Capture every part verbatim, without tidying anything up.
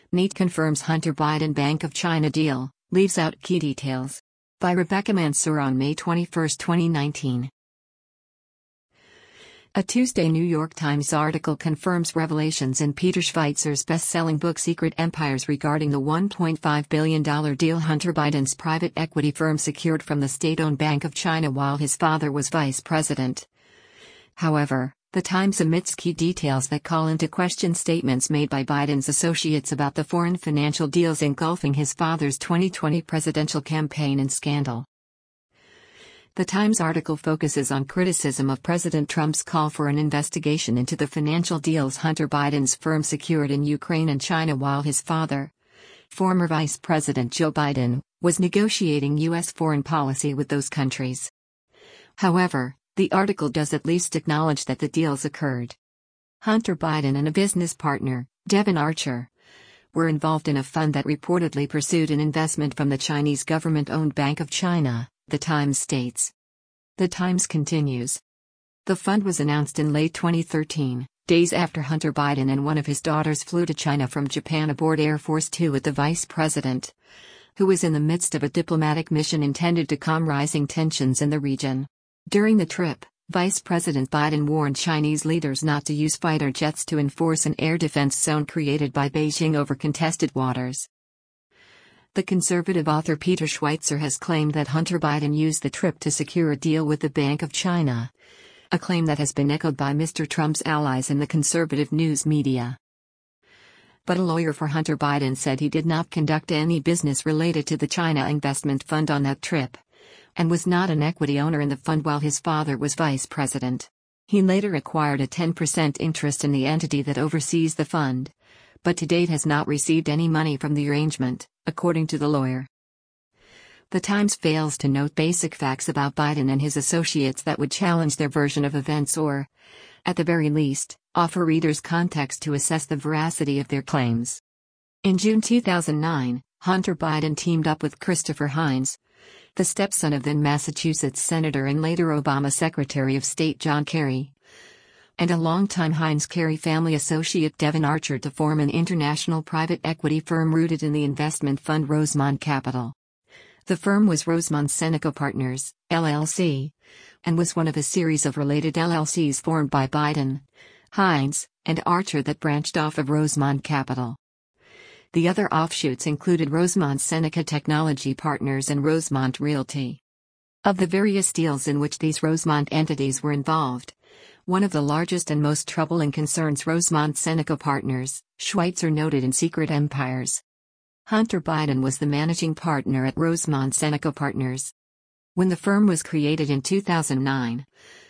N E T confirms Hunter Biden Bank of China deal, leaves out key details. By Rebecca Mansour on May twenty-first, twenty nineteen. A Tuesday New York Times article confirms revelations in Peter Schweizer's best-selling book Secret Empires regarding the one point five billion dollars deal Hunter Biden's private equity firm secured from the state-owned Bank of China while his father was vice president. However, the Times omits key details that call into question statements made by Biden's associates about the foreign financial deals engulfing his father's twenty twenty presidential campaign and scandal. The Times article focuses on criticism of President Trump's call for an investigation into the financial deals Hunter Biden's firm secured in Ukraine and China while his father, former Vice President Joe Biden, was negotiating U S foreign policy with those countries. However, the article does at least acknowledge that the deals occurred. Hunter Biden and a business partner, Devon Archer, were involved in a fund that reportedly pursued an investment from the Chinese government-owned Bank of China, the Times states. The Times continues. The fund was announced in late twenty thirteen, days after Hunter Biden and one of his daughters flew to China from Japan aboard Air Force Two with the vice president, who was in the midst of a diplomatic mission intended to calm rising tensions in the region. During the trip, Vice President Biden warned Chinese leaders not to use fighter jets to enforce an air defense zone created by Beijing over contested waters. The conservative author Peter Schweizer has claimed that Hunter Biden used the trip to secure a deal with the Bank of China, a claim that has been echoed by Mister Trump's allies in the conservative news media. But a lawyer for Hunter Biden said he did not conduct any business related to the China Investment Fund on that trip, and was not an equity owner in the fund while his father was vice president. He later acquired a ten percent interest in the entity that oversees the fund, but to date has not received any money from the arrangement, according to the lawyer. The Times fails to note basic facts about Biden and his associates that would challenge their version of events or, at the very least, offer readers context to assess the veracity of their claims. In June two thousand nine, Hunter Biden teamed up with Christopher Heinz, the stepson of then Massachusetts Senator and later Obama Secretary of State John Kerry, and a longtime Heinz-Kerry family associate Devon Archer to form an international private equity firm rooted in the investment fund Rosemont Capital. The firm was Rosemont Seneca Partners, L L C, and was one of a series of related L L Cs formed by Biden, Heinz, and Archer that branched off of Rosemont Capital. The other offshoots included Rosemont Seneca Technology Partners and Rosemont Realty. Of the various deals in which these Rosemont entities were involved, one of the largest and most troubling concerns Rosemont Seneca Partners, Schweitzer noted in Secret Empires. Hunter Biden was the managing partner at Rosemont Seneca Partners. When the firm was created in two thousand nine,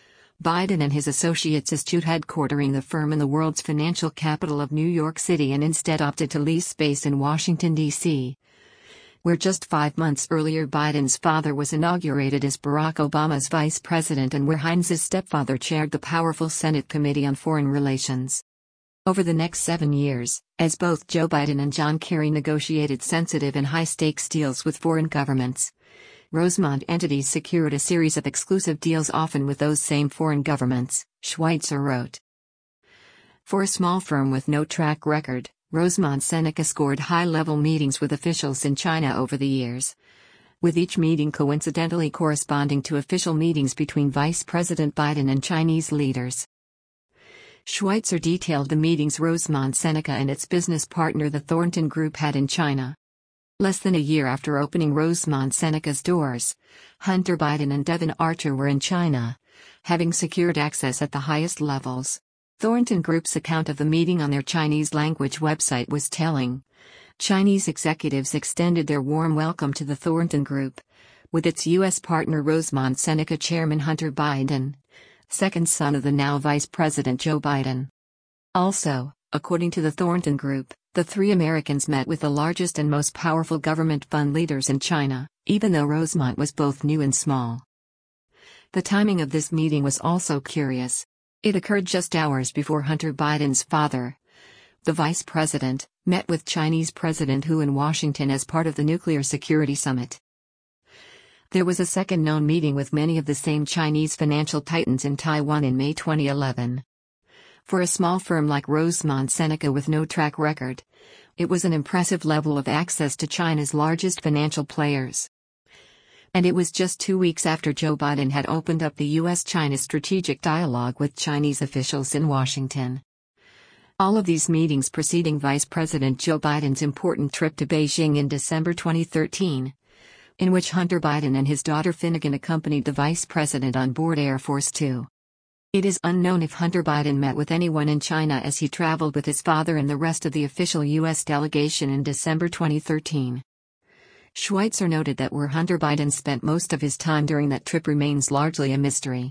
Biden and his associates eschewed headquartering the firm in the world's financial capital of New York City and instead opted to lease space in Washington, D C, where just five months earlier Biden's father was inaugurated as Barack Obama's vice president and where Heinz's stepfather chaired the powerful Senate Committee on Foreign Relations. Over the next seven years, as both Joe Biden and John Kerry negotiated sensitive and high-stakes deals with foreign governments, Rosemont entities secured a series of exclusive deals often with those same foreign governments, Schweitzer wrote. For a small firm with no track record, Rosemont Seneca scored high-level meetings with officials in China over the years, with each meeting coincidentally corresponding to official meetings between Vice President Biden and Chinese leaders. Schweitzer detailed the meetings Rosemont Seneca and its business partner the Thornton Group had in China. Less than a year after opening Rosemont Seneca's doors, Hunter Biden and Devon Archer were in China, having secured access at the highest levels. Thornton Group's account of the meeting on their Chinese-language website was telling. Chinese executives extended their warm welcome to the Thornton Group, with its U S partner Rosemont Seneca chairman Hunter Biden, second son of the now Vice President Joe Biden. Also, according to the Thornton Group, the three Americans met with the largest and most powerful government fund leaders in China, even though Rosemont was both new and small. The timing of this meeting was also curious. It occurred just hours before Hunter Biden's father, the vice president, met with Chinese President Hu in Washington as part of the Nuclear Security Summit. There was a second known meeting with many of the same Chinese financial titans in Taiwan in May twenty eleven. For a small firm like Rosemont Seneca with no track record, It was an impressive level of access to China's largest financial players. And it was just two weeks after Joe Biden had opened up the U S China strategic dialogue with Chinese officials in Washington. All of these meetings preceding Vice President Joe Biden's important trip to Beijing in December twenty thirteen, in which Hunter Biden and his daughter Finnegan accompanied the Vice President on board Air Force Two. It is unknown if Hunter Biden met with anyone in China as he traveled with his father and the rest of the official U S delegation in December twenty thirteen. Schweitzer noted that where Hunter Biden spent most of his time during that trip remains largely a mystery.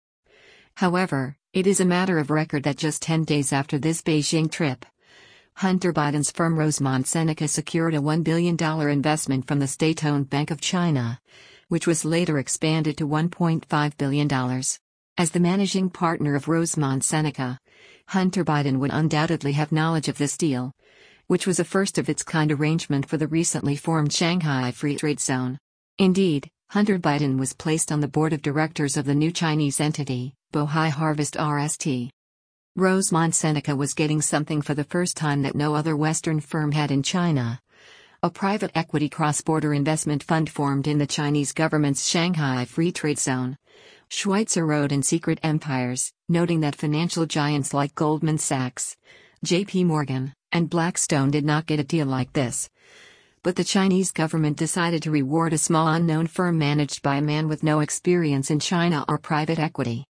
However, it is a matter of record that just ten days after this Beijing trip, Hunter Biden's firm Rosemont Seneca secured a one billion dollars investment from the state-owned Bank of China, which was later expanded to one point five billion dollars. As the managing partner of Rosemont Seneca, Hunter Biden would undoubtedly have knowledge of this deal, which was a first-of-its-kind arrangement for the recently formed Shanghai Free Trade Zone. Indeed, Hunter Biden was placed on the board of directors of the new Chinese entity, Bohai Harvest R S T. Rosemont Seneca was getting something for the first time that no other Western firm had in China: a private equity cross-border investment fund formed in the Chinese government's Shanghai Free Trade Zone. Schweitzer wrote in Secret Empires, noting that financial giants like Goldman Sachs, J P Morgan, and Blackstone did not get a deal like this. But the Chinese government decided to reward a small unknown firm managed by a man with no experience in China or private equity.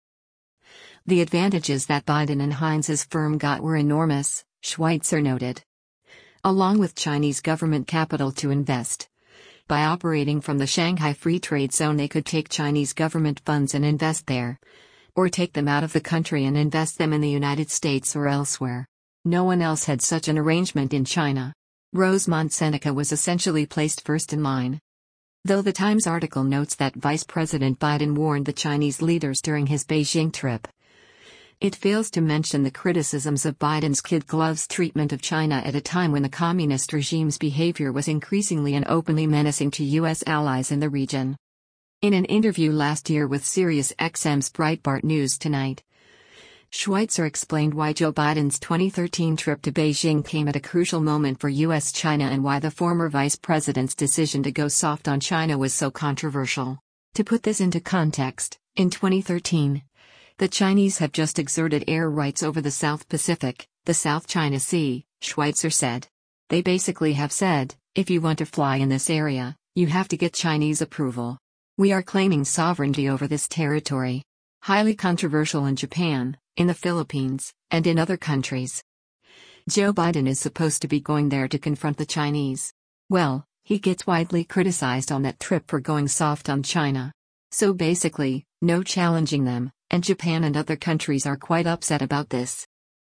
The advantages that Biden and Heinz's firm got were enormous, Schweitzer noted. Along with Chinese government capital to invest. By operating from the Shanghai Free Trade Zone, they could take Chinese government funds and invest there, or take them out of the country and invest them in the United States or elsewhere. No one else had such an arrangement in China. Rosemont Seneca was essentially placed first in line. Though the Times article notes that Vice President Biden warned the Chinese leaders during his Beijing trip, it fails to mention the criticisms of Biden's kid gloves treatment of China at a time when the communist regime's behavior was increasingly and openly menacing to U S allies in the region. In an interview last year with Sirius X M's Breitbart News Tonight, Schweitzer explained why Joe Biden's twenty thirteen trip to Beijing came at a crucial moment for U S China and why the former vice president's decision to go soft on China was so controversial. To put this into context, in twenty thirteen, the Chinese have just exerted air rights over the South Pacific, the South China Sea, Schweitzer said. They basically have said, if you want to fly in this area, you have to get Chinese approval. We are claiming sovereignty over this territory. Highly controversial in Japan, in the Philippines, and in other countries. Joe Biden is supposed to be going there to confront the Chinese. Well, he gets widely criticized on that trip for going soft on China. So basically, no challenging them, and Japan and other countries are quite upset about this.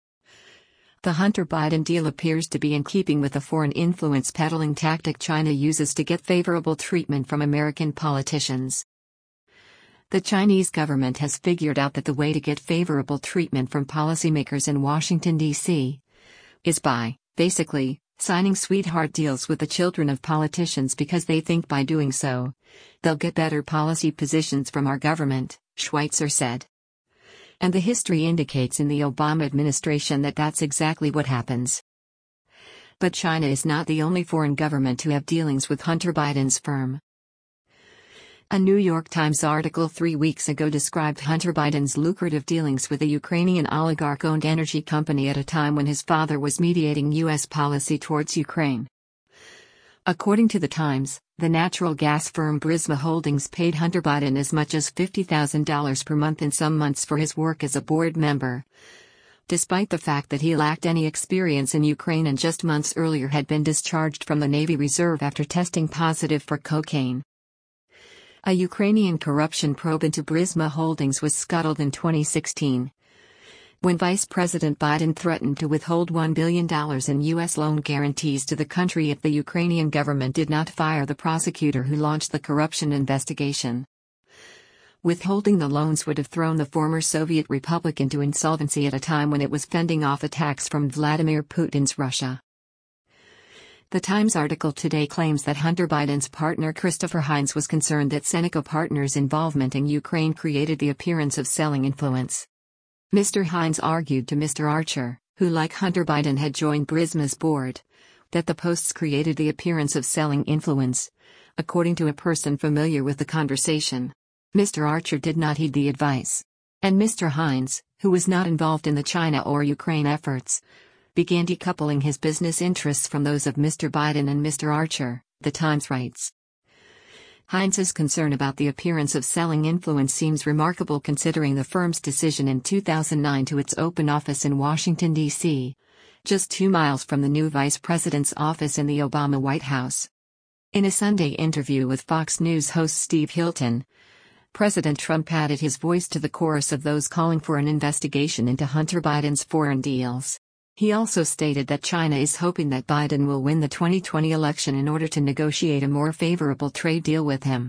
The Hunter Biden deal appears to be in keeping with the foreign influence peddling tactic China uses to get favorable treatment from American politicians. The Chinese government has figured out that the way to get favorable treatment from policymakers in Washington, D C is by, basically, signing sweetheart deals with the children of politicians because they think by doing so, they'll get better policy positions from our government, Schweitzer said. And the history indicates in the Obama administration that that's exactly what happens. But China is not the only foreign government to have dealings with Hunter Biden's firm. A New York Times article three weeks ago described Hunter Biden's lucrative dealings with a Ukrainian oligarch-owned energy company at a time when his father was mediating U S policy towards Ukraine. According to the Times, the natural gas firm Burisma Holdings paid Hunter Biden as much as fifty thousand dollars per month in some months for his work as a board member, despite the fact that he lacked any experience in Ukraine and just months earlier had been discharged from the Navy Reserve after testing positive for cocaine. A Ukrainian corruption probe into Burisma Holdings was scuttled in twenty sixteen, when Vice President Biden threatened to withhold one billion dollars in U S loan guarantees to the country if the Ukrainian government did not fire the prosecutor who launched the corruption investigation. Withholding the loans would have thrown the former Soviet republic into insolvency at a time when it was fending off attacks from Vladimir Putin's Russia. The Times article today claims that Hunter Biden's partner Christopher Heinz was concerned that Seneca Partners' involvement in Ukraine created the appearance of selling influence. Mister Heinz argued to Mister Archer, who like Hunter Biden had joined Burisma's board, that the posts created the appearance of selling influence, according to a person familiar with the conversation. Mister Archer did not heed the advice. And Mister Hines, who was not involved in the China or Ukraine efforts, began decoupling his business interests from those of Mister Biden and Mister Archer, the Times writes. Hines's concern about the appearance of selling influence seems remarkable considering the firm's decision in two thousand nine to its open office in Washington, D C, just two miles from the new vice president's office in the Obama White House. In a Sunday interview with Fox News host Steve Hilton, President Trump added his voice to the chorus of those calling for an investigation into Hunter Biden's foreign deals. He also stated that China is hoping that Biden will win the twenty twenty election in order to negotiate a more favorable trade deal with him.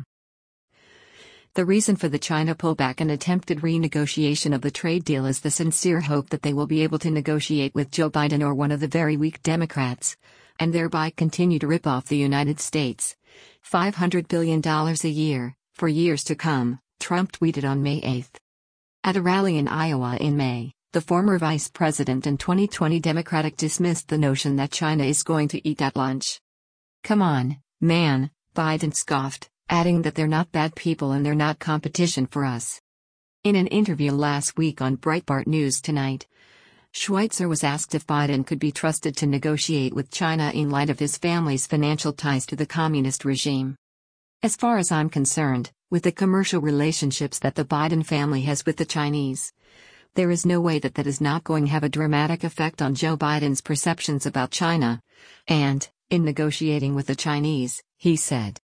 The reason for the China pullback and attempted renegotiation of the trade deal is the sincere hope that they will be able to negotiate with Joe Biden or one of the very weak Democrats, and thereby continue to rip off the United States five hundred billion dollars a year, for years to come, Trump tweeted on May eighth. At a rally in Iowa in May, the former vice president and twenty twenty Democratic dismissed the notion that China is going to eat at lunch. "Come on, man," Biden scoffed, adding that they're not bad people and they're not competition for us. In an interview last week on Breitbart News Tonight, Schweitzer was asked if Biden could be trusted to negotiate with China in light of his family's financial ties to the communist regime. "As far as I'm concerned, with the commercial relationships that the Biden family has with the Chinese, there is no way that that is not going to have a dramatic effect on Joe Biden's perceptions about China, and, in negotiating with the Chinese," he said.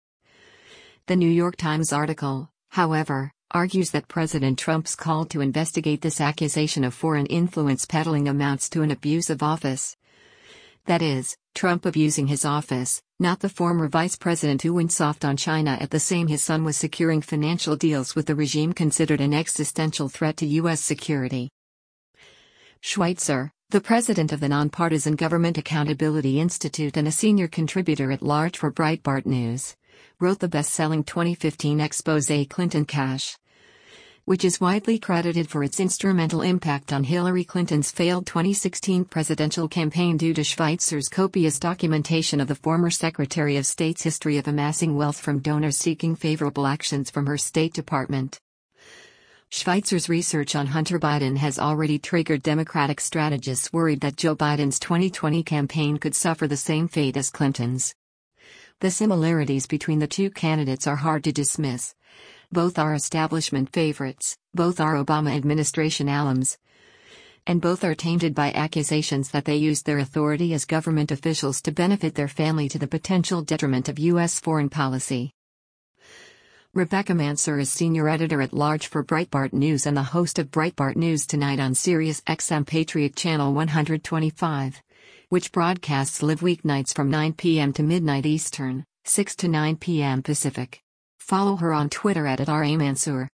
The New York Times article, however, argues that President Trump's call to investigate this accusation of foreign influence peddling amounts to an abuse of office. That is, Trump abusing his office, not the former vice president who went soft on China at the same his son was securing financial deals with the regime considered an existential threat to U S security. Schweitzer, the president of the nonpartisan Government Accountability Institute and a senior contributor at large for Breitbart News, wrote the best-selling twenty fifteen exposé Clinton Cash, which is widely credited for its instrumental impact on Hillary Clinton's failed twenty sixteen presidential campaign due to Schweitzer's copious documentation of the former Secretary of State's history of amassing wealth from donors seeking favorable actions from her State Department. Schweitzer's research on Hunter Biden has already triggered Democratic strategists worried that Joe Biden's twenty twenty campaign could suffer the same fate as Clinton's. The similarities between the two candidates are hard to dismiss. Both are establishment favorites, both are Obama administration alums, and both are tainted by accusations that they used their authority as government officials to benefit their family to the potential detriment of U S foreign policy. Rebecca Mansour is senior editor-at-large for Breitbart News and the host of Breitbart News Tonight on Sirius X M Patriot Channel one twenty-five, which broadcasts live weeknights from nine p.m. to midnight Eastern, six to nine p.m. Pacific. Follow her on Twitter at, at R A Mansour.